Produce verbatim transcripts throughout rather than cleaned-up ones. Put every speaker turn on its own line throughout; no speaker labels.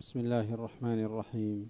بسم الله الرحمن الرحيم.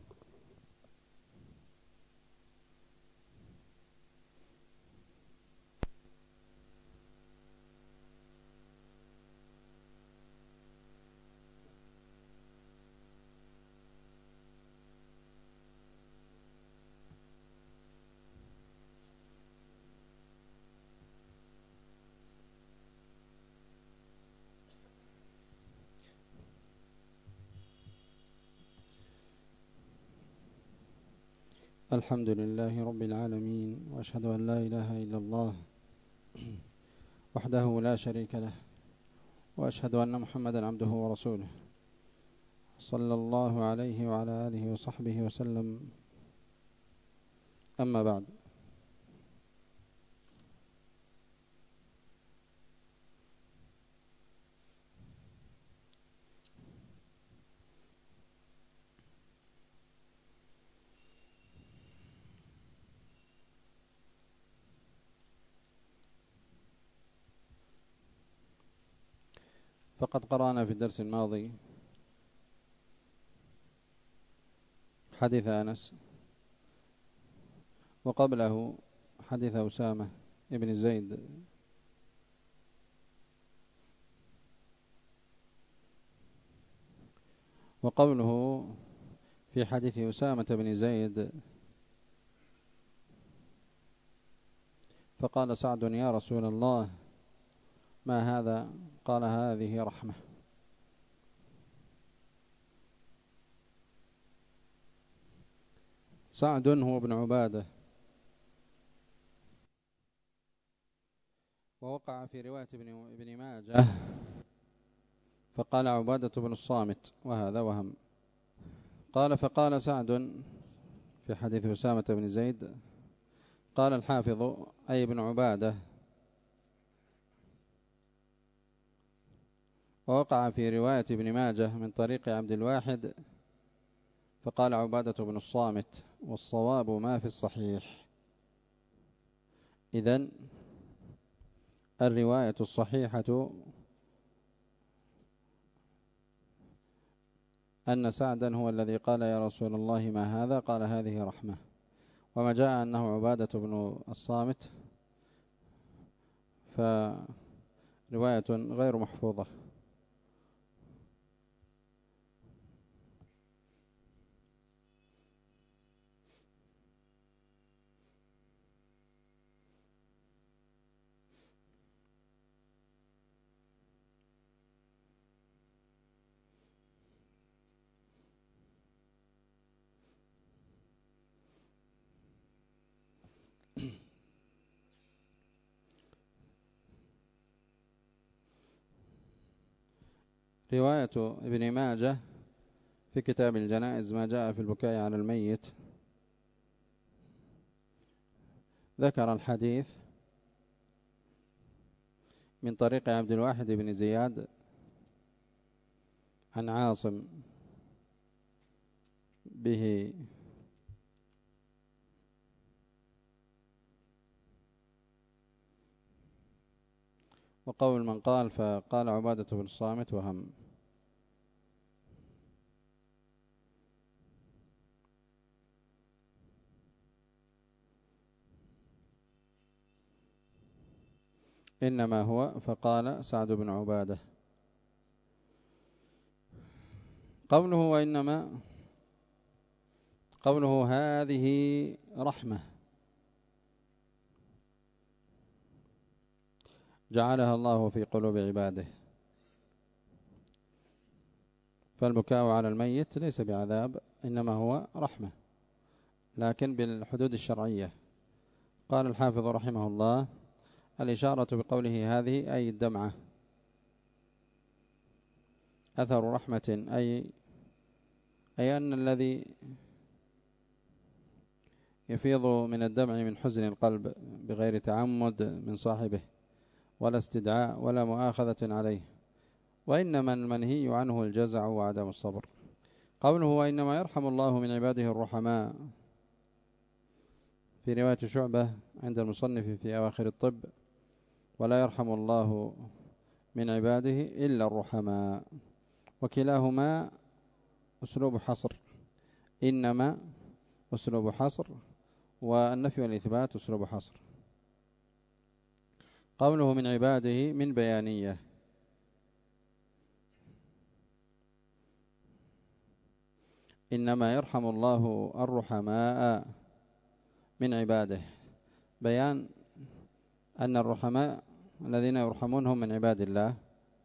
الحمد لله رب العالمين، وأشهد أن لا إله إلا الله وحده لا شريك له، وأشهد أن محمدا عبده ورسوله صلى الله عليه وعلى آله وصحبه وسلم. أما بعد، فقد قرأنا في الدرس الماضي حديث أنس، وقبله حديث أسامة ابن زيد، وقوله في حديث أسامة بن زيد: فقال سعد: يا رسول الله، ما هذا؟ قال: هذه رحمة. سعد هو ابن عبادة، ووقع في رواية ابن ماجه فقال عبادة بن الصامت، وهذا وهم. قال: فقال سعد في حديث أسامة بن زيد. قال الحافظ: أي ابن عبادة. ووقع في رواية ابن ماجه من طريق عبد الواحد فقال عبادة بن الصامت، والصواب ما في الصحيح. إذن الرواية الصحيحة أن سعدا هو الذي قال: يا رسول الله، ما هذا؟ قال: هذه رحمة. وما جاء أنه عبادة بن الصامت فرواية غير محفوظة. رواية ابن ماجه في كتاب الجنائز ما جاء في البكاء على الميت، ذكر الحديث من طريق عبد الواحد بن زياد عن عاصم به وقول من قال فقال عبادة بن الصامت وهم. إنما هو فقال سعد بن عبادة. قوله وإنما قوله هذه رحمة جعلها الله في قلوب عباده، فالبكاء على الميت ليس بعذاب، إنما هو رحمة، لكن بالحدود الشرعية. قال الحافظ رحمه الله: الإشارة بقوله هذه أي الدمعة، أثر رحمة، أي أي أن الذي يفيض من الدمع من حزن القلب بغير تعمد من صاحبه ولا استدعاء ولا مؤاخذة عليه، وإنما المنهي عنه الجزع وعدم الصبر. قوله وإنما يرحم الله من عباده الرحماء في رواية شعبة عند المصنف في أواخر الطب: ولا يرحم الله من عباده إلا الرحماء. وكلاهما أسلوب حصر، إنما أسلوب حصر، والنفي والإثبات أسلوب حصر. قوله من عباده من بيانية، إنما يرحم الله الرحماء من عباده، بيان أن الرحماء الذين يرحمون هم من عباد الله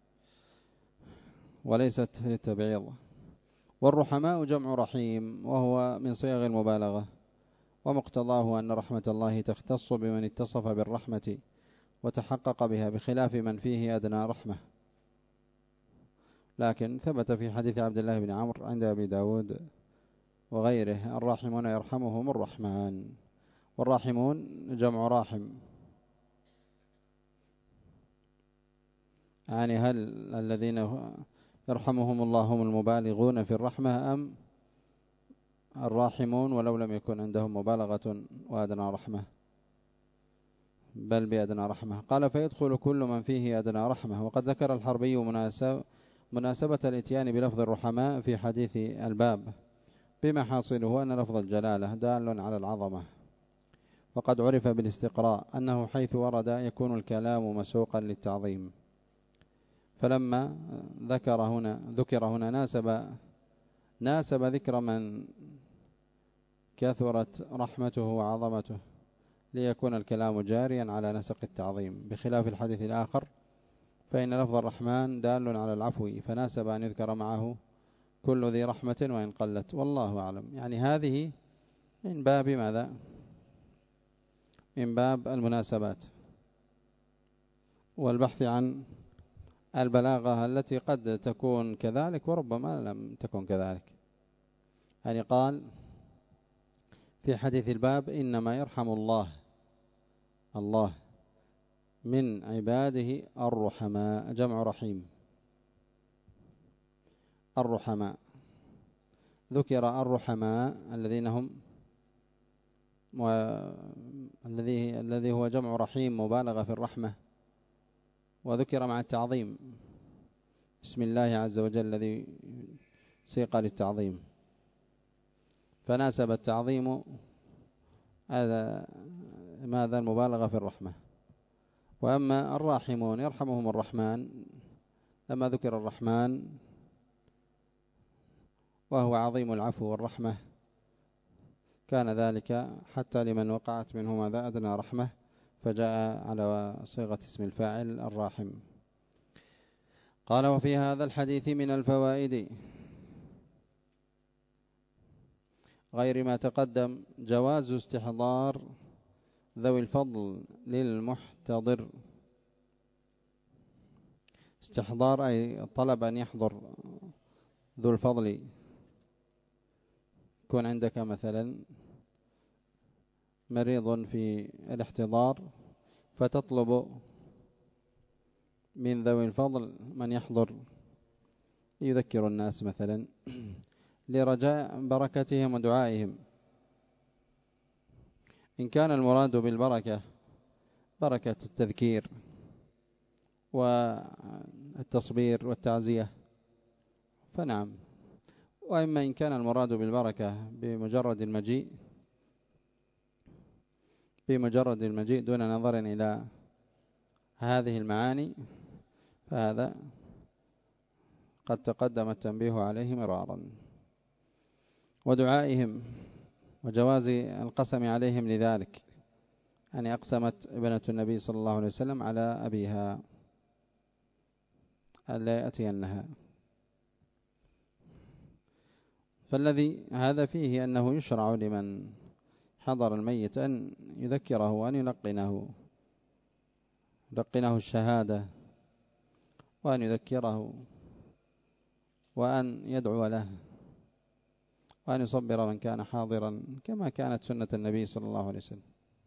وليست للتبعيض. والرحماء جمع رحيم، وهو من صيغ المبالغة، ومقتضاه أن رحمة الله تختص بمن اتصف بالرحمة وتحقق بها، بخلاف من فيه أدنى رحمة. لكن ثبت في حديث عبد الله بن عمرو عند أبي داود وغيره: الراحمون يرحمهم الرحمن. والراحمون جمع راحم، يعني هل الذين يرحمهم الله هم المبالغون في الرحمة أم الراحمون ولو لم يكن عندهم مبالغة وأدنى رحمة؟ بل بأدنى رحمة. قال: فيدخل كل من فيه أدنى رحمة. وقد ذكر الحربي مناسب مناسبة الاتيان بلفظ الرحماء في حديث الباب، بما حاصله أن لفظ الجلالة دال على العظمة، وقد عرف بالاستقراء أنه حيث ورد يكون الكلام مسوقا للتعظيم. فلما ذكر هنا ذكر هنا ناسب ناسب ذكر من كثرت رحمته وعظمته، ليكون الكلام جاريا على نسق التعظيم، بخلاف الحديث الآخر فإن لفظ الرحمن دال على العفو، فناسب أن يذكر معه كل ذي رحمة وإن قلت، والله أعلم. يعني هذه من باب ماذا؟ من باب المناسبات والبحث عن البلاغة التي قد تكون كذلك وربما لم تكن كذلك. يعني قال في حديث الباب: إنما يرحم الله الله من عباده الرحماء، جمع رحيم، الرحماء. ذكر الرحماء الذين هم الذي الذي هو جمع رحيم مبالغة في الرحمة، وذكر مع التعظيم بسم الله عز وجل الذي سيق للتعظيم، فناسب التعظيم هذا ماذا؟ المبالغة في الرحمة. وأما الراحمون يرحمهم الرحمن، لما ذكر الرحمن وهو عظيم العفو والرحمة، كان ذلك حتى لمن وقعت منه ماذا؟ أدنى رحمة، فجاء على صيغة اسم الفاعل الراحم. قال: وفي هذا الحديث من الفوائد غير ما تقدم جواز استحضار ذوي الفضل للمحتضر. استحضار أي طلب أن يحضر ذو الفضل. يكون عندك مثلا مريض في الاحتضار، فتطلب من ذوي الفضل من يحضر يذكر الناس مثلا لرجاء بركتهم ودعائهم. إن كان المراد بالبركة بركة التذكير والتصبير والتعزية فنعم، وإما إن كان المراد بالبركة بمجرد المجيء بمجرد المجيء دون نظر إلى هذه المعاني، فهذا قد تقدم التنبيه عليه مرارا. ودعائهم وجواز القسم عليهم لذلك، يعني أقسمت ابنة النبي صلى الله عليه وسلم على أبيها ألا يأتينها، فالذي هذا فيه أنه يشرع لمن حضر الميت أن يذكره وأن يلقنه يلقنه الشهادة، وأن يذكره وأن يدعو له، وأن يصبر من كان حاضرا، كما كانت سنة النبي صلى الله عليه وسلم.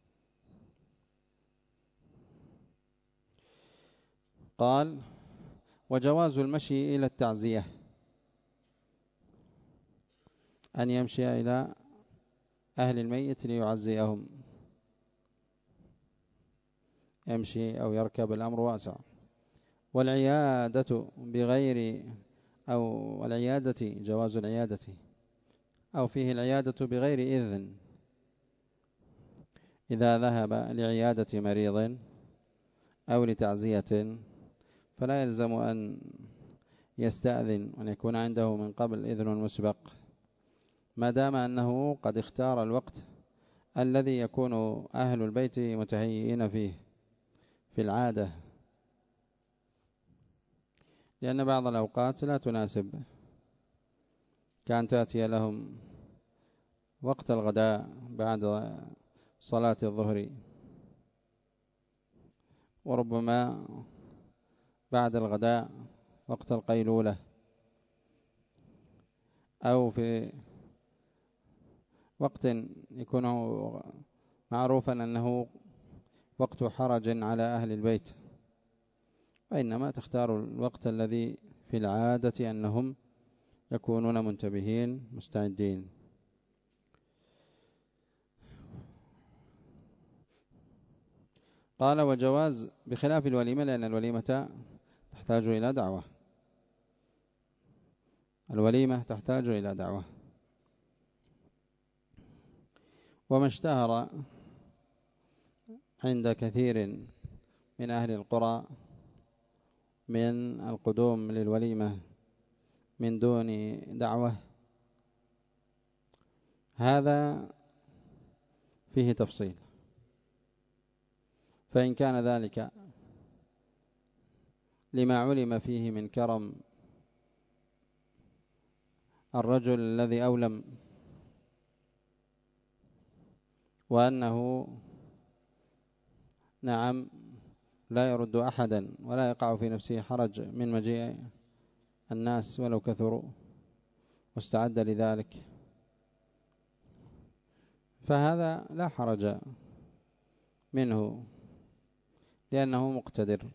قال: وجواز المشي إلى التعزية، أن يمشي إلى أهل الميت ليعزيهم، يمشي أو يركب، الأمر واسع. والعيادة بغير أو العيادة جواز العيادة أو فيه العيادة بغير إذن إذا ذهب لعيادة مريض أو لتعزية فلا يلزم أن يستأذن وأن يكون عنده من قبل إذن مسبق ما دام أنه قد اختار الوقت الذي يكون أهل البيت متهيئين فيه في العادة، لأن بعض الأوقات لا تناسب، كان تأتي لهم وقت الغداء بعد صلاة الظهر، وربما بعد الغداء وقت القيلولة، أو في وقت يكون معروفا أنه وقت حرج على أهل البيت، وإنما تختار الوقت الذي في العادة أنهم يكونون منتبهين مستعدين. قال وجواز بخلاف الوليمة، لأن الوليمة تحتاج إلى دعوة، الوليمة تحتاج إلى دعوة. وما اشتهر عند كثير من أهل القرى من القدوم للوليمة من دون دعوة، هذا فيه تفصيل، فإن كان ذلك لما علم فيه من كرم الرجل الذي أولم، وأنه نعم لا يرد أحدا ولا يقع في نفسه حرج من مجيء الناس ولو كثروا، واستعد لذلك، فهذا لا حرج منه لأنه مقتدر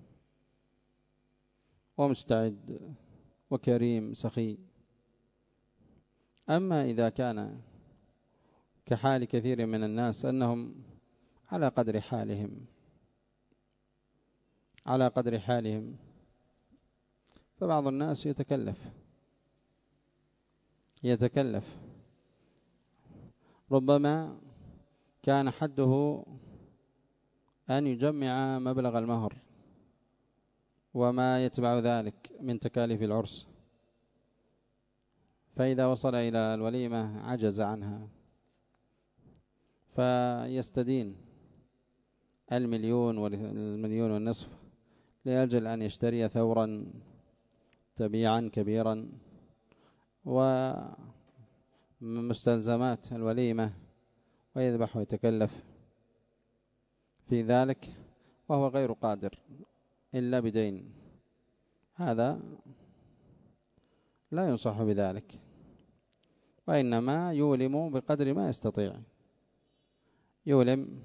ومستعد وكريم سخي. أما إذا كان كحال كثير من الناس أنهم على قدر حالهم على قدر حالهم فبعض الناس يتكلف يتكلف ربما كان حده أن يجمع مبلغ المهر وما يتبع ذلك من تكاليف العرس، فإذا وصل إلى الوليمة عجز عنها فيستدين المليون والمليون والنصف لأجل أن يشتري ثورا تبيعا كبيرا ومستلزمات الوليمة، ويذبح ويتكلف في ذلك وهو غير قادر إلا بدين، هذا لا ينصح بذلك، وإنما يولم بقدر ما يستطيع، يولم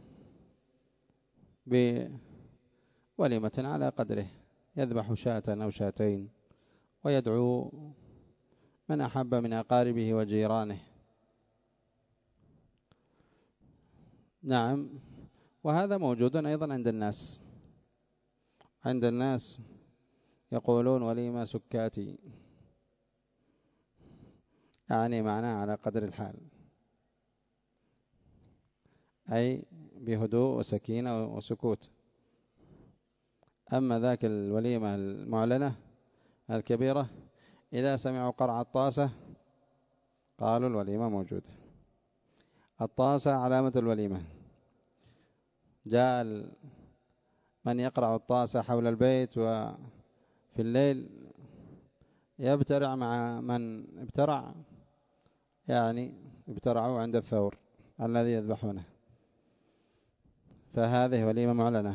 بوليمة على قدره، يذبح شاة أو شاتين ويدعو من أحب من أقاربه وجيرانه. نعم، وهذا موجود أيضا عند الناس عند الناس يقولون وليمة سكاتي، يعني معناه على قدر الحال، أي بهدوء وسكينة وسكوت. أما ذاك الوليمة المعلنة الكبيرة إذا سمعوا قرع الطاسة قالوا الوليمة موجودة، الطاسة علامة الوليمة. جاء من يقرع الطاسة حول البيت وفي الليل يبترع مع من ابترع، يعني ابترعوا عند الثور الذي يذبحونه، فهذه وليمة معلنة.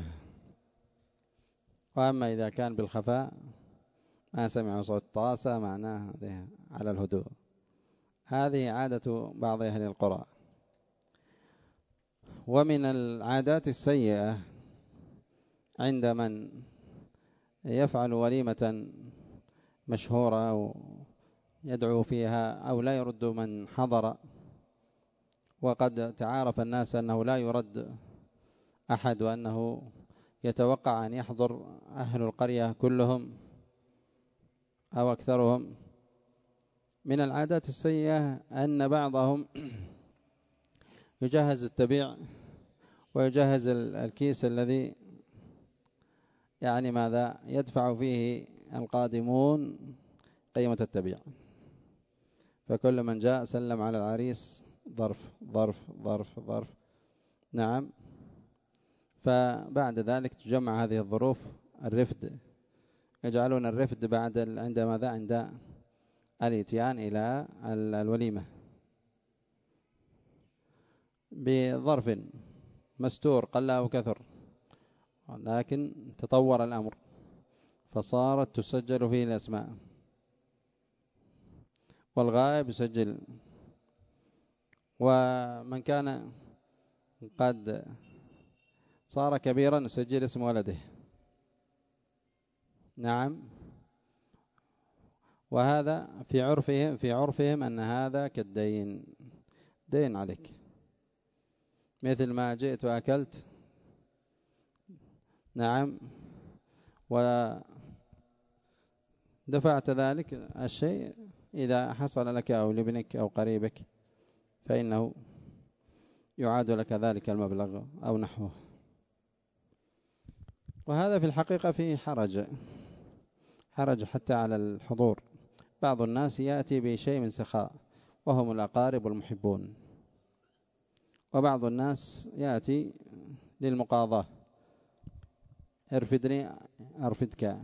وأما إذا كان بالخفاء ما سمعوا صوت الطاسة معناه على الهدوء. هذه عادة بعض أهل القرى. ومن العادات السيئة عند من يفعل وليمة مشهورة أو يدعو فيها أو لا يرد من حضر، وقد تعارف الناس أنه لا يرد أحد وأنه يتوقع أن يحضر أهل القرية كلهم أو أكثرهم. من العادات السيئة أن بعضهم يجهز التبيع ويجهز الكيس الذي يعني ماذا يدفع فيه القادمون قيمة التبيع، فكل من جاء سلم على العريس ظرف ظرف ظرف ظرف. نعم. فبعد ذلك تجمع هذه الظروف الرفد، يجعلون الرفد بعد عند ماذا عند الاتيان إلى الوليمة بظرف مستور قل أو كثر، لكن تطور الأمر فصارت تسجل فيه الأسماء، والغائب يسجل، ومن كان قد صار كبيرا يسجل اسم ولده. نعم. وهذا في عرفهم في عرفهم أن هذا كالدين، دين عليك، مثل ما جئت وأكلت. نعم. ودفعت ذلك الشيء إذا حصل لك أو لابنك أو قريبك فإنه يعاد لك ذلك المبلغ أو نحوه. وهذا في الحقيقة فيه حرج حرج حتى على الحضور. بعض الناس يأتي بشيء من سخاء وهم الأقارب والمحبون، وبعض الناس يأتي للمقاضاة، ارفدني أرفدك.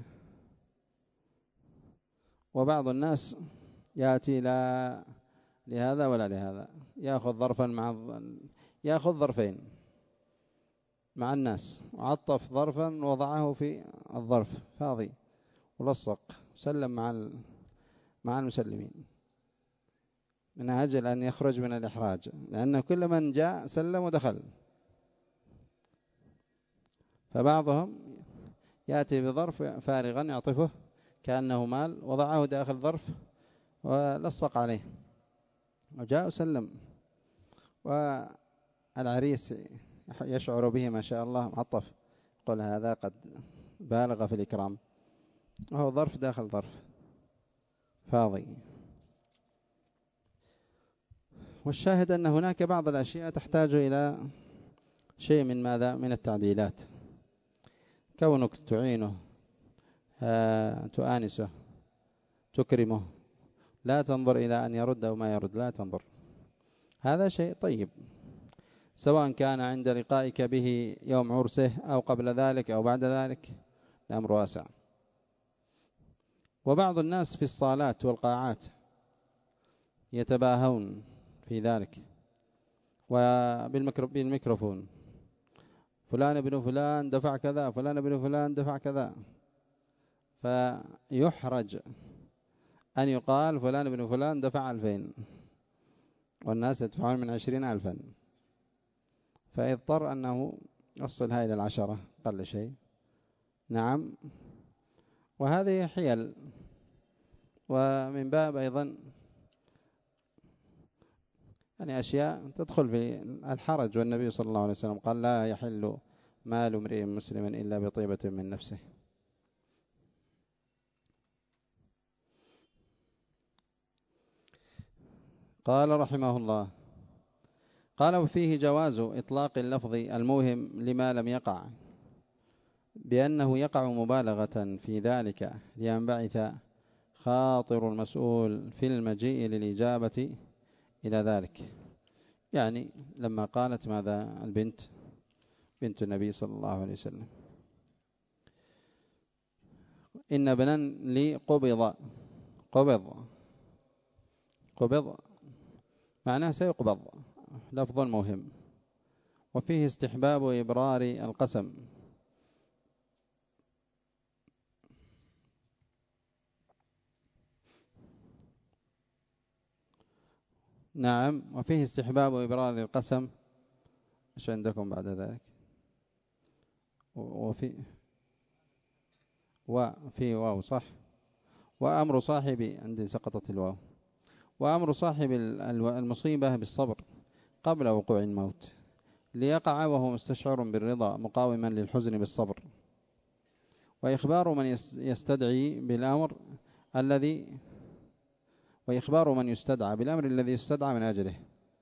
وبعض الناس يأتي لا لهذا ولا لهذا، يأخذ ظرفا مع يأخذ ظرفين مع الناس، وعطف ظرفا وضعه في الظرف فاضي ولصق سلم مع مع المسلمين من أجل أن يخرج من الإحراج، لأن كل من جاء سلم ودخل. فبعضهم يأتي بظرف فارغا يعطفه كأنه مال، وضعه داخل ظرف ولصق عليه وجاء وسلم، والعريس يشعر به ما شاء الله معطف، قل هذا قد بالغ في الإكرام، وهو ظرف داخل ظرف فاضي. والشاهد أن هناك بعض الأشياء تحتاج إلى شيء من ماذا من التعديلات، كونك تعينه تؤانسه تكرمه، لا تنظر إلى أن يرد أو ما يرد، لا تنظر، هذا شيء طيب، سواء كان عند لقائك به يوم عرسه أو قبل ذلك أو بعد ذلك، الأمر واسع. وبعض الناس في الصالات والقاعات يتباهون في ذلك وبالميكروفون، فلان ابن فلان دفع كذا، فلان ابن فلان دفع كذا، فيحرج أن يقال فلان ابن فلان دفع ألفين والناس يدفعون من عشرين ألفا، فيضطر أنه يوصلها إلى العشرة قل شيء. نعم. وهذه حيل، ومن باب أيضا يعني أشياء تدخل في الحرج، والنبي صلى الله عليه وسلم قال لا يحل مال امرئ مسلم إلا بطيبة من نفسه. قال رحمه الله: قال وفيه جواز إطلاق اللفظ الموهم لما لم يقع، بأنه يقع مبالغة في ذلك لينبعث خاطر المسؤول في المجيء للإجابة إلى ذلك. يعني لما قالت ماذا البنت بنت النبي صلى الله عليه وسلم إن ابنا لي قبض قبض قبض معناه سيقبض، لفظ موهم. وفيه استحباب إبرار القسم، نعم. وفيه استحباب إبرار القسم، ايش عندكم بعد ذلك؟ وفي وفي واو صح. وأمر صاحب عندي سقطت الواو. وأمر صاحب المصيبة بالصبر قبل وقوع الموت ليقع وهو مستشعر بالرضا مقاوما للحزن بالصبر. وإخبار من يستدعي بالأمر الذي وإخبار من يستدعى بالأمر الذي يستدعى من أجله،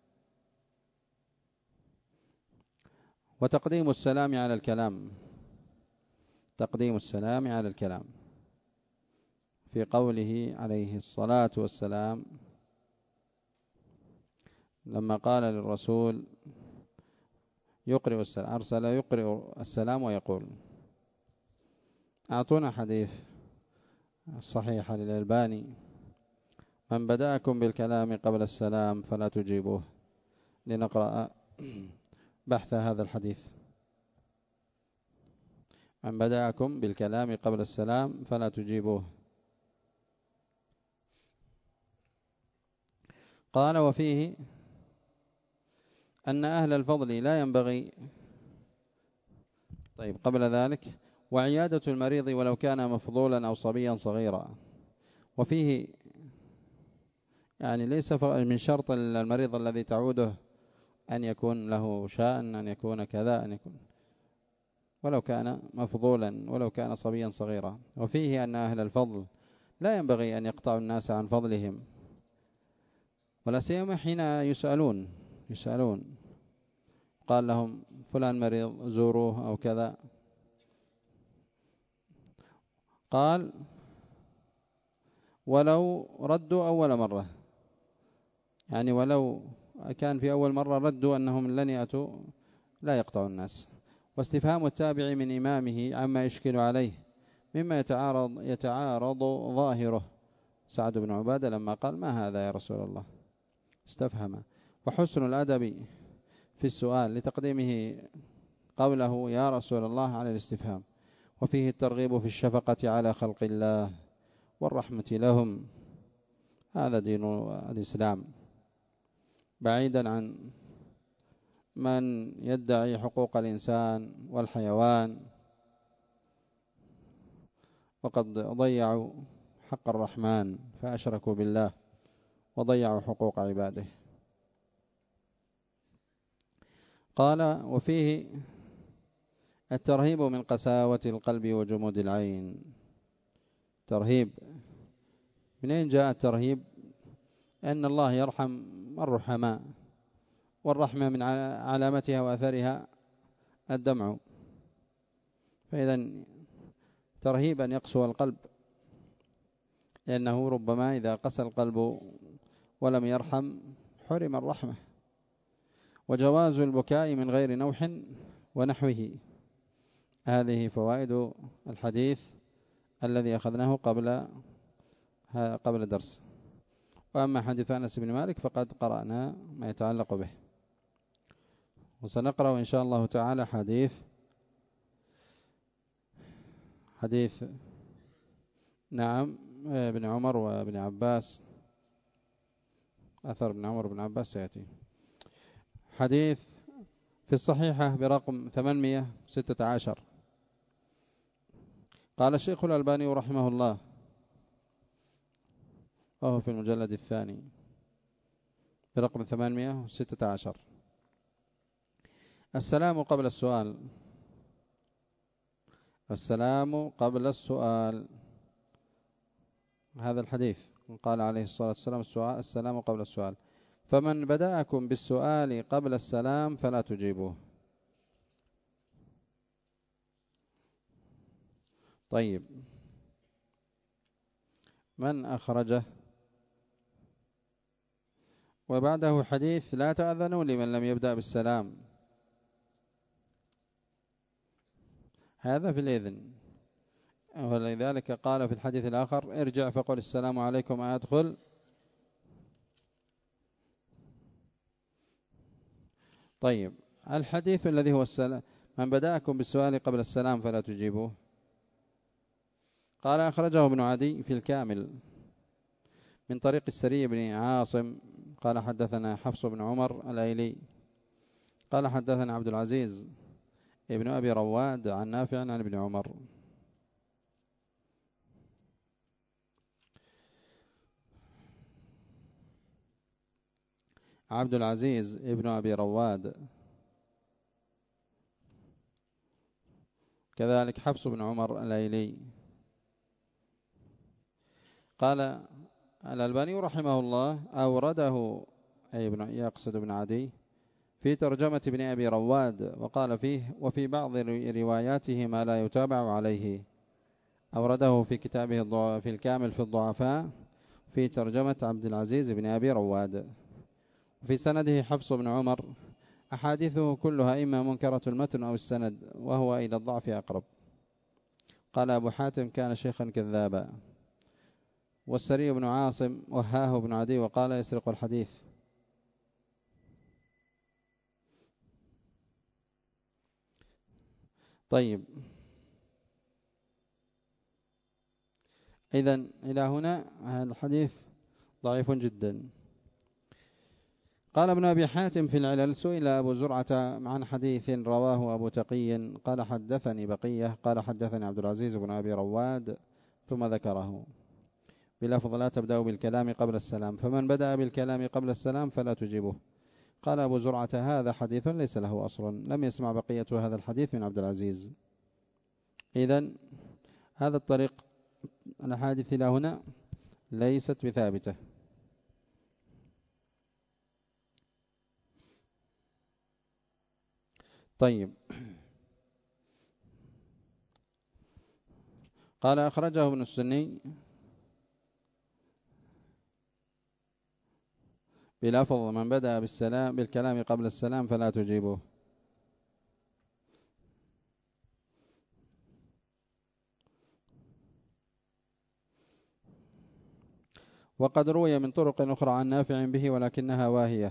وتقديم السلام على الكلام، تقديم السلام على الكلام في قوله عليه الصلاة والسلام لما قال للرسول يقرئ السلام، أرسل يقرئ السلام ويقول. أعطونا حديث الصحيح للألباني: من بدأكم بالكلام قبل السلام فلا تجيبوه. لنقرأ بحث هذا الحديث. من بدأكم بالكلام قبل السلام فلا تجيبوه. قال: وفيه أن أهل الفضل لا ينبغي. طيب، قبل ذلك: وعيادة المريض ولو كان مفضولا أو صبيا صغيرا. وفيه يعني ليس من شرط المريض الذي تعوده أن يكون له شأن، أن يكون كذا، أن يكون ولو كان مفضولا ولو كان صبيا صغيرا. وفيه أن أهل الفضل لا ينبغي أن يقطعوا الناس عن فضلهم، ولا سيما حين يسألون يسألون قال لهم فلان مريض زوروه أو كذا. قال: ولو ردوا أول مرة، يعني ولو كان في أول مرة ردوا أنهم لن يأتوا لا يقطع الناس. واستفهام التابع من إمامه عما يشكل عليه مما يتعارض يتعارض ظاهره. سعد بن عبادة لما قال: ما هذا يا رسول الله؟ استفهم. وحسن الأدب في السؤال لتقديمه قوله يا رسول الله على الاستفهام. وفيه الترغيب في الشفقة على خلق الله والرحمة لهم. هذا دين الإسلام، بعيدا عن من يدعي حقوق الإنسان والحيوان، وقد ضيعوا حق الرحمن فأشركوا بالله وضيعوا حقوق عباده. قال: وفيه الترهيب من قساوة القلب وجمود العين. ترهيب، منين جاء الترهيب؟ أن الله يرحم الرحماء، والرحمة من علامتها وأثرها الدمع، فإذا ترهيب أن يقسو القلب، لأنه ربما إذا قسى القلب ولم يرحم حرم الرحمة. وجواز البكاء من غير نوح ونحوه. هذه فوائد الحديث الذي أخذناه قبل قبل درس. وأما حديث أنس بن مالك فقد قرأنا ما يتعلق به، وسنقرأ إن شاء الله تعالى حديث حديث نعم ابن عمر وابن عباس. أثر ابن عمر وابن عباس سيأتي. حديث في الصحيحة برقم ثمانمائة وستة عشر. قال الشيخ الألباني رحمه الله، وهو في المجلد الثاني برقم ثمانمائة وستة عشر: السلام قبل السؤال. السلام قبل السؤال، هذا الحديث قال عليه الصلاة والسلام السؤال السلام قبل السؤال. فمن بدأكم بالسؤال قبل السلام فلا تجيبوه. طيب، من أخرجه؟ وبعده حديث لا تأذنوا لمن لم يبدأ بالسلام. هذا في الإذن، ولذلك قال في الحديث الآخر ارجع فقل السلام عليكم أدخل. طيب، الحديث الذي هو السلام من بدأكم بالسؤال قبل السلام فلا تجيبوه. قال: أخرجه ابن عدي في الكامل من طريق السري بن عاصم قال حدثنا حفص بن عمر الأيلي قال حدثنا عبد العزيز ابن أبي رواد عن نافع عن ابن عمر. عبد العزيز ابن أبي رواد، كذلك حفص بن عمر الأيلي. قال الألباني رحمه الله أورده أي ابن يقصد بن عدي في ترجمة ابن أبي رواد، وقال فيه وفي بعض رواياته ما لا يتابع عليه. أورده في كتابه في الكامل في الضعفاء في ترجمة عبد العزيز بن أبي رواد. في سنده حفص بن عمر، أحاديثه كلها إما منكرة المتن أو السند، وهو إلى الضعف أقرب. قال أبو حاتم كان شيخا كذابا. والسري بن عاصم وهاه بن عدي وقال يسرق الحديث. طيب، إذن إلى هنا هذا الحديث ضعيف جدا. قال ابن أبي حاتم في العلل سئل أبو زرعة عن حديث رواه أبو تقي قال حدثني بقية قال حدثني عبد العزيز بن أبي رواد ثم ذكره بلفظ لا تبدأ بالكلام قبل السلام، فمن بدأ بالكلام قبل السلام فلا تجيبه. قال أبو زرعة هذا حديث ليس له أصل، لم يسمع بقية هذا الحديث من عبد العزيز. إذن هذا الطريق الأحاديث إلى هنا ليست بثابتة. طيب، قال أخرجه ابن السني بلفظ من بدأ بالسلام بالكلام قبل السلام فلا تجيبه. وقد روي من طرق أخرى عن نافع به ولكنها واهية،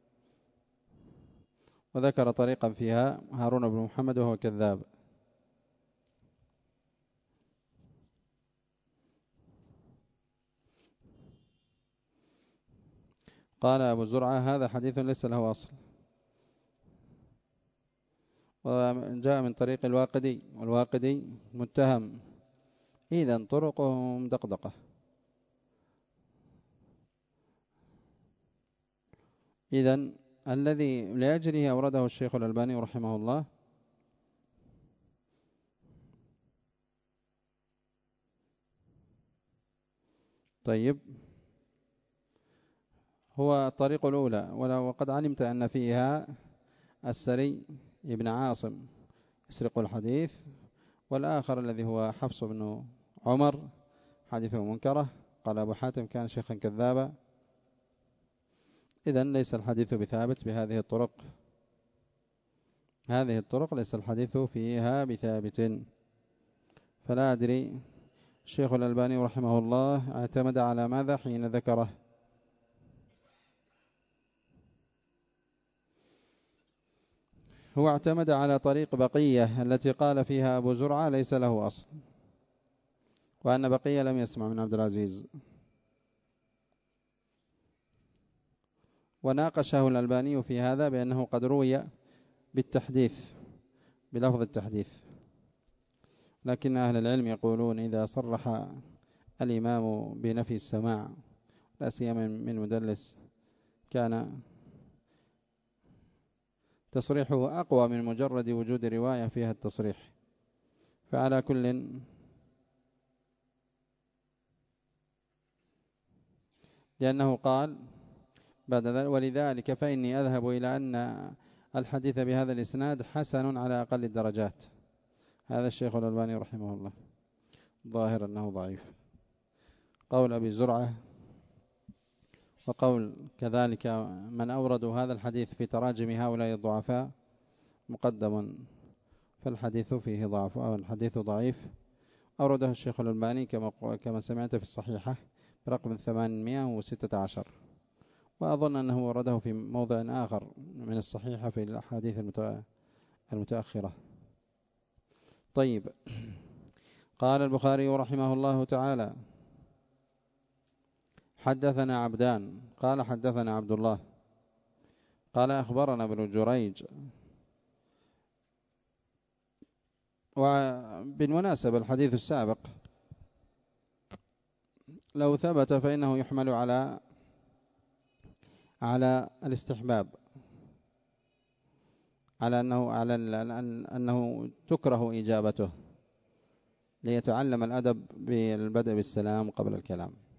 وذكر طريقا فيها هارون بن محمد وهو كذاب. قال أبو زرعة هذا حديث ليس له أصل، وجاء من طريق الواقدي، والواقدي متهم، إذن طرقه مدقدقة. إذن الذي لأجله أورده الشيخ الألباني رحمه الله طيب هو الطريق الأولى، وقد علمت أن فيها السري ابن عاصم يسرق الحديث، والآخر الذي هو حفص بن عمر حديثه منكره. قال أبو حاتم كان شيخا كذابا. إذن ليس الحديث بثابت بهذه الطرق، هذه الطرق ليس الحديث فيها بثابت. فلا أدري الشيخ الألباني رحمه الله اعتمد على ماذا حين ذكره. هو اعتمد على طريق بقية التي قال فيها أبو زرعة ليس له أصل، وأن بقية لم يسمع من عبد العزيز، وناقشه الألباني في هذا بأنه قد روي بالتحديث بلفظ التحديث. لكن أهل العلم يقولون إذا صرح الإمام بنفي السماع لا سيما من مدلس كان تصريحه أقوى من مجرد وجود رواية فيها التصريح. فعلى كل لأنه قال بعد ذلك ولذلك فإني أذهب إلى أن الحديث بهذا الإسناد حسن على أقل الدرجات. هذا الشيخ الألباني رحمه الله ظاهر أنه ضعيف. قول أبي زرعة وقول كذلك من أوردوا هذا الحديث في تراجم هؤلاء الضعفاء مقدم، فالحديث فيه ضعف أو الحديث ضعيف. أورده الشيخ الألباني كما كما سمعت في الصحيحة برقم ثمانمائة وستة عشر، وأظن أنه ورده في موضع آخر من الصحيحة في الأحاديث المتأخرة. طيب، قال البخاري رحمه الله تعالى حدثنا عبدان قال حدثنا عبد الله قال أخبرنا ابن جريج. وبالمناسبة الحديث السابق لو ثبت فإنه يحمل على على الاستحباب، على أنه على أنه تكره إجابته ليتعلم الأدب بالبدء بالسلام قبل الكلام.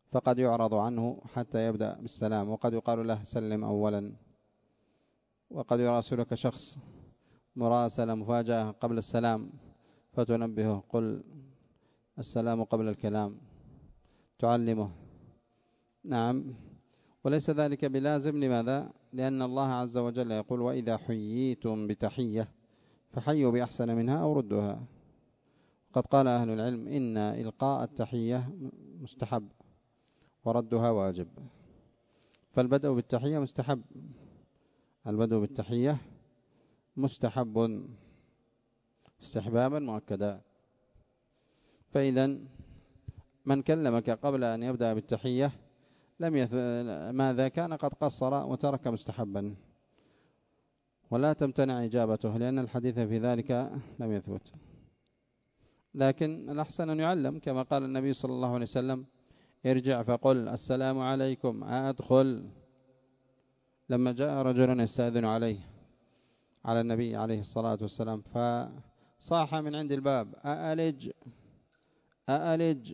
فقد يعرض عنه حتى يبدأ بالسلام، وقد يقال له سلم أولا، وقد يراسلك شخص مراسلة مفاجأة قبل السلام فتنبهه، قل السلام قبل الكلام، تعلمه. نعم. وليس ذلك بلازم. لماذا؟ لأن الله عز وجل يقول وإذا حييتم بتحية فحيوا بأحسن منها أو ردوها. قد قال أهل العلم إن إلقاء التحية مستحب وردها واجب. فالبدء بالتحية مستحب، البدء بالتحية مستحب استحبابا مؤكدا. فإذا من كلمك قبل أن يبدأ بالتحية لم يث... ماذا كان قد قصر وترك مستحبا، ولا تمتنع إجابته لأن الحديث في ذلك لم يثبت. لكن الأحسن أن يعلم كما قال النبي صلى الله عليه وسلم ارجع فقل السلام عليكم أدخل. لما جاء رجل يستأذن عليه على النبي عليه الصلاة والسلام فصاح من عند الباب أألج أألج،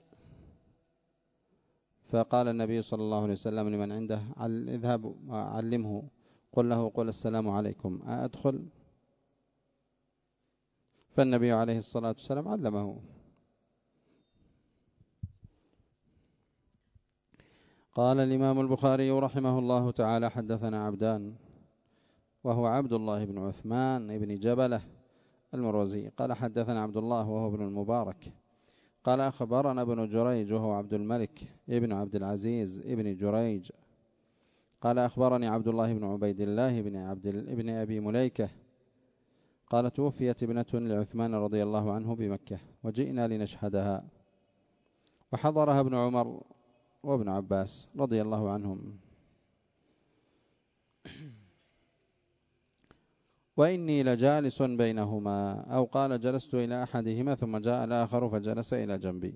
فقال النبي صلى الله عليه وسلم لمن عنده اذهب وعلمه قل له قل السلام عليكم أأدخل. فالنبي عليه الصلاة والسلام علمه. قال الإمام البخاري رحمه الله تعالى حدثنا عبدان وهو عبد الله بن عثمان بن جبلة المروزي قال حدثنا عبد الله وهو ابن المبارك قال أخبرنا ابن جريج وهو عبد الملك ابن عبد العزيز ابن جريج قال أخبرني عبد الله بن عبيد الله بن عبد ابن أبي مليكة قال توفيت ابنة لعثمان رضي الله عنه بمكة وجئنا لنشهدها، وحضرها ابن عمر وابن عباس رضي الله عنهم. وإني لجالس بينهما، أو قال جلست إلى أحدهما ثم جاء الآخر فجلس إلى جنبي.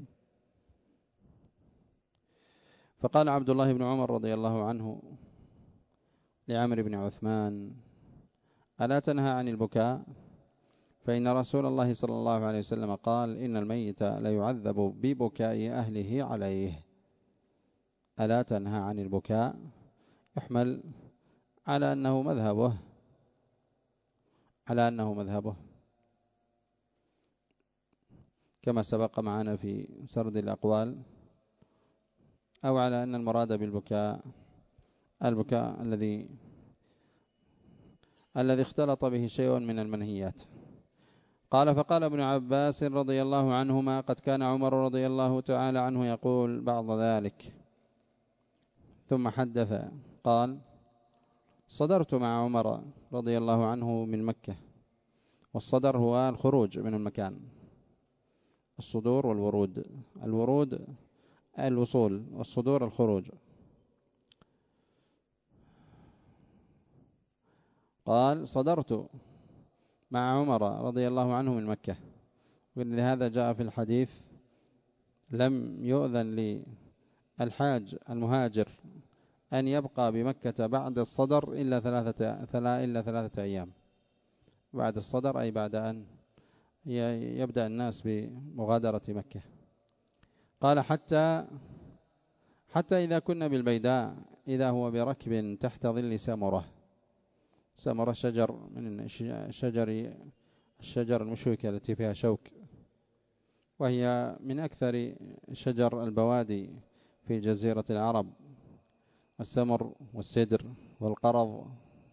فقال عبد الله بن عمر رضي الله عنه لعمرو بن عثمان ألا تنهى عن البكاء؟ فإن رسول الله صلى الله عليه وسلم قال إن الميت لا يعذب ببكاء أهله عليه. ألا تنهى عن البكاء يحمل على أنه مذهبه على أنه مذهبه كما سبق معنا في سرد الأقوال، أو على أن المراد بالبكاء البكاء الذي الذي اختلط به شيء من المنهيات. قال فقال ابن عباس رضي الله عنهما قد كان عمر رضي الله تعالى عنه يقول بعض ذلك. ثم حدث قال صدرت مع عمر رضي الله عنه من مكة، والصدر هو الخروج من المكان، الصدور والورود، الورود الوصول والصدور الخروج. قال صدرت مع عمر رضي الله عنه من مكة، ولهذا جاء في الحديث لم يؤذن للحاج المهاجر أن يبقى بمكة بعد الصدر إلا ثلاثة إلا ثلاثة أيام. بعد الصدر أي بعد أن يبدأ الناس بمغادرة مكة. قال حتى حتى إذا كنا بالبيداء إذا هو بركب تحت ظل سمرة. سمرة شجر من شجر الشجر المشوكة التي فيها شوك، وهي من أكثر شجر البوادي في جزيرة العرب، السمر والسدر والقرض.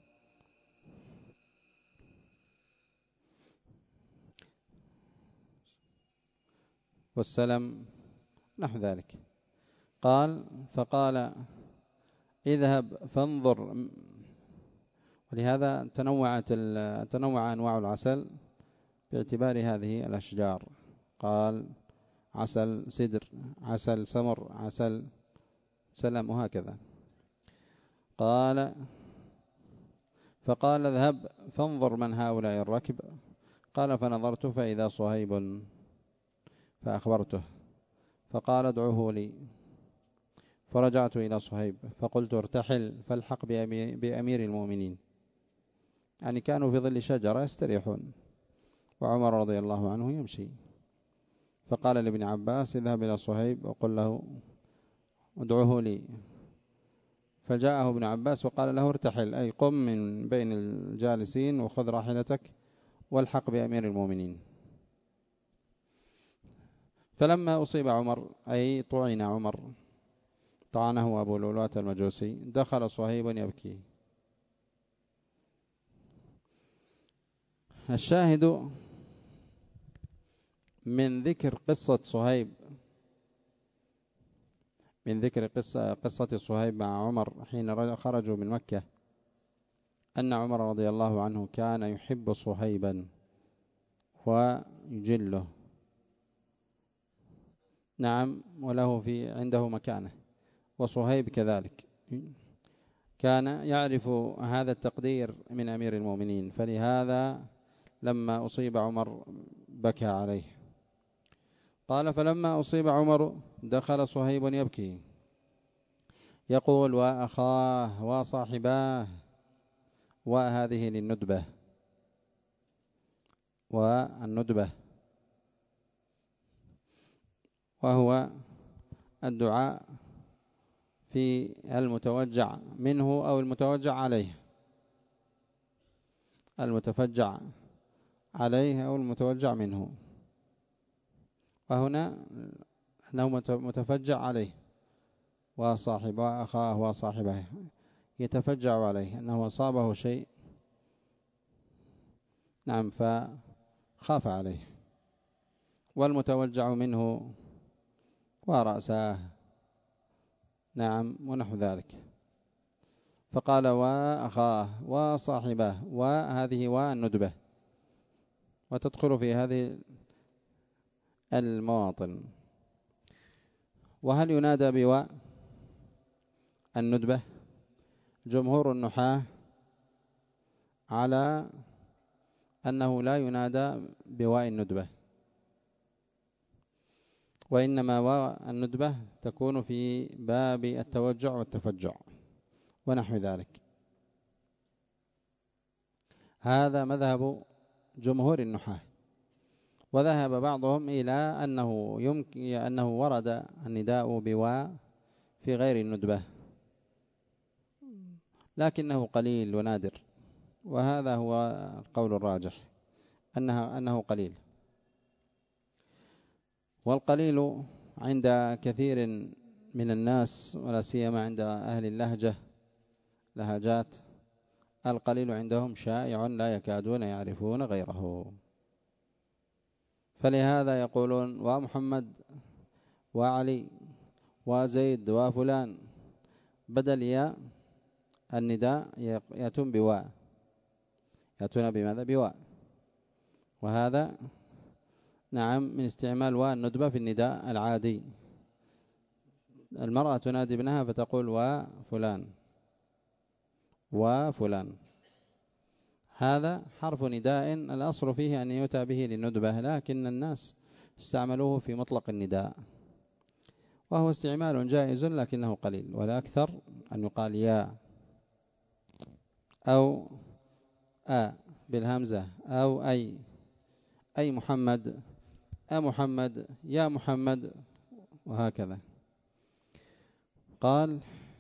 والسلم نحو ذلك. قال فقال اذهب فانظر، ولهذا تنوعت تنوع أنواع العسل باعتبار هذه الأشجار. قال عسل سدر، عسل سمر، عسل سلم، وهكذا. قال فقال اذهب فانظر من هؤلاء الركب. قال فنظرت فإذا صهيب فأخبرته، فقال ادعوه لي. فرجعت إلى صهيب فقلت ارتحل فالحق بأمير المؤمنين، يعني كانوا في ظل شجرة يستريحون وعمر رضي الله عنه يمشي. فقال لابن عباس اذهب إلى صهيب وقل له ادعوه لي. فجاءه ابن عباس وقال له ارتحل، أي قم من بين الجالسين وخذ راحلتك والحق بأمير المؤمنين. فلما أصيب عمر أي طعن عمر، طعنه أبو لؤلؤة المجوسي، دخل صهيب يبكي. الشاهد من ذكر قصة صهيب، من ذكر قصة, قصة صهيب مع عمر حين خرجوا من مكة، أن عمر رضي الله عنه كان يحب صهيبا ويجله، نعم، وله في عنده مكانه، وصهيب كذلك كان يعرف هذا التقدير من أمير المؤمنين، فلهذا لما أصيب عمر بكى عليه. قال فلما أصيب عمر دخل صهيب يبكي يقول وأخاه وصاحباه، وهذه للندبة، والندبة وهو الدعاء في المتوجع منه أو المتوجع عليه، المتفجع عليه أو المتوجع منه، وهنا أنه متفجع عليه، وصاحب وأخاه وصاحبه يتفجع عليه أنه أصابه شيء، نعم، فخاف عليه. والمتوجع منه ورأساه، نعم، ونحو ذلك. فقال وأخاه وصاحبه، وهذه والندبة، وتدخل في هذه المواطن. وهل ينادى بواء الندبة؟ جمهور النحاة على أنه لا ينادى بواء الندبة، وإنما واء الندبة تكون في باب التوجع والتفجع ونحو ذلك. هذا مذهب جمهور النحاة. وذهب بعضهم إلى أنه يمكن أنه ورد النداء بواء في غير الندبة، لكنه قليل ونادر، وهذا هو القول الراجح، أنه, أنه قليل. والقليل عند كثير من الناس ولا سيما عند أهل اللهجة لهجات، القليل عندهم شائع لا يكادون يعرفون غيره، فلهذا يقولون ومحمد وعلي وزيد وفلان، بدل يا النداء يأتون بواء، يأتون بماذا؟ بواء. وهذا نعم من استعمال واء الندبة في النداء العادي. المرأة تنادي ابنها فتقول وفلان وفلان، هذا حرف نداء الأصل فيه أن يؤتى به للندبة، لكن الناس استعملوه في مطلق النداء، وهو استعمال جائز لكنه قليل، والأكثر أن يقال يا أو أ بالهمزة أو أي، أي محمد، أ محمد، يا محمد، وهكذا. قال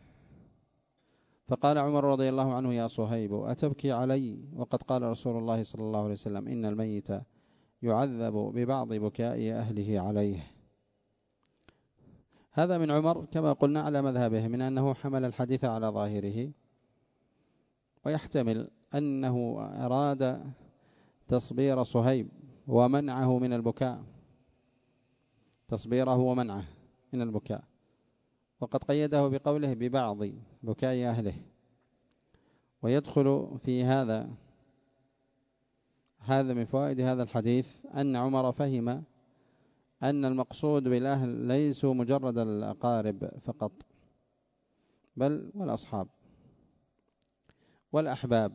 فقال عمر رضي الله عنه يا صهيب أتبكي علي وقد قال رسول الله صلى الله عليه وسلم إن الميت يعذب ببعض بكاء أهله عليه. هذا من عمر كما قلنا على مذهبه من أنه حمل الحديث على ظاهره، ويحتمل أنه أراد تصبير صهيب ومنعه من البكاء، تصبيره ومنعه من البكاء، وقد قيده بقوله ببعض بكاء أهله. ويدخل في هذا هذا من فوائد هذا الحديث أن عمر فهم أن المقصود بالأهل ليسوا مجرد الأقارب فقط، بل والأصحاب والأحباب.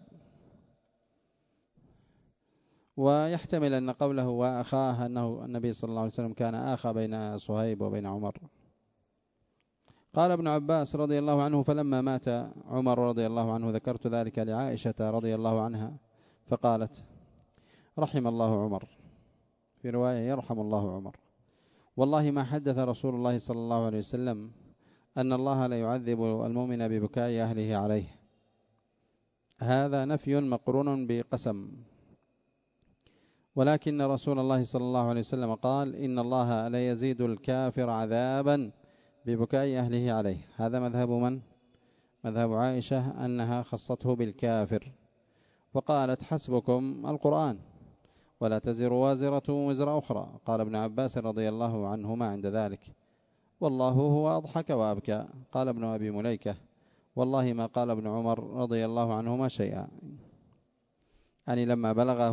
ويحتمل أن قوله وأخاه أنه النبي صلى الله عليه وسلم كان آخى بين صهيب وبين عمر. قال ابن عباس رضي الله عنه فلما مات عمر رضي الله عنه ذكرت ذلك لعائشة رضي الله عنها فقالت رحم الله عمر، في رواية يرحم الله عمر، والله ما حدث رسول الله صلى الله عليه وسلم أن الله لا يعذب المؤمن ببكاء أهله عليه، هذا نفي مقرون بقسم. ولكن رسول الله صلى الله عليه وسلم قال إن الله لا يزيد الكافر عذابا ببكاء أهله عليه. هذا مذهب من؟ مذهب عائشة، أنها خصته بالكافر، وقالت حسبكم القرآن ولا تزر وازرة وزر أخرى. قال ابن عباس رضي الله عنهما عند ذلك والله هو أضحك وأبكى. قال ابن أبي مليكة والله ما قال ابن عمر رضي الله عنهما شيئا، يعني لما بلغه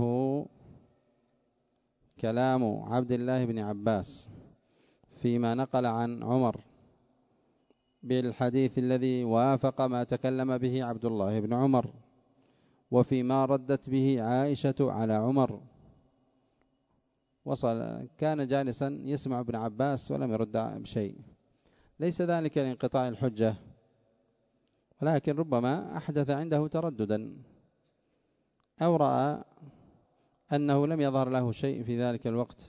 كلام عبد الله بن عباس فيما نقل عن عمر بالحديث الذي وافق ما تكلم به عبد الله بن عمر، وفيما ردت به عائشة على عمر، وصل كان جالسا يسمع ابن عباس ولم يرد بشيء. ليس ذلك لانقطاع الحجة، ولكن ربما أحدث عنده ترددا أو رأى أنه لم يظهر له شيء في ذلك الوقت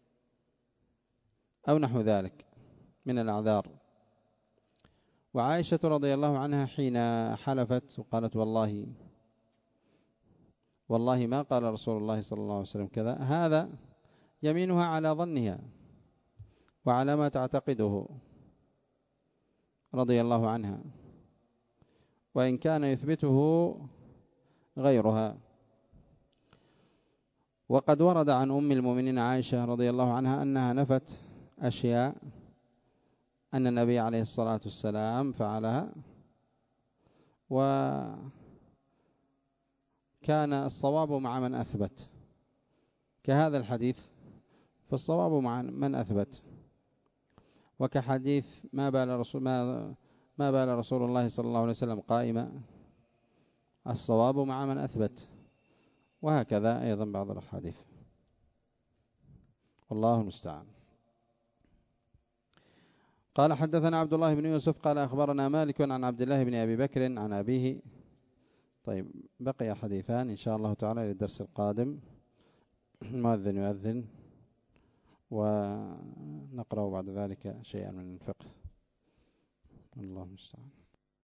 أو نحو ذلك من الأعذار. وعائشة رضي الله عنها حين حلفت وقالت والله والله ما قال رسول الله صلى الله عليه وسلم كذا، هذا يمينها على ظنها وعلى ما تعتقده رضي الله عنها، وإن كان يثبته غيرها. وقد ورد عن أم المؤمنين عائشة رضي الله عنها أنها نفت أشياء أن النبي عليه الصلاة والسلام فعلها، وكان الصواب مع من أثبت، كهذا الحديث فالصواب مع من أثبت، وكحديث ما بال رسول, ما ما بال رسول الله صلى الله عليه وسلم قائما، الصواب مع من أثبت، وهكذا أيضا بعض الأحاديث، والله المستعان. قال حدثنا عبد الله بن يوسف قال أخبرنا مالك عن عبد الله بن أبي بكر عن أبيه. طيب بقي حديثان إن شاء الله تعالى للدرس القادم. المؤذن يؤذن ونقرأ بعد ذلك شيئا من الفقه، الله المستعان.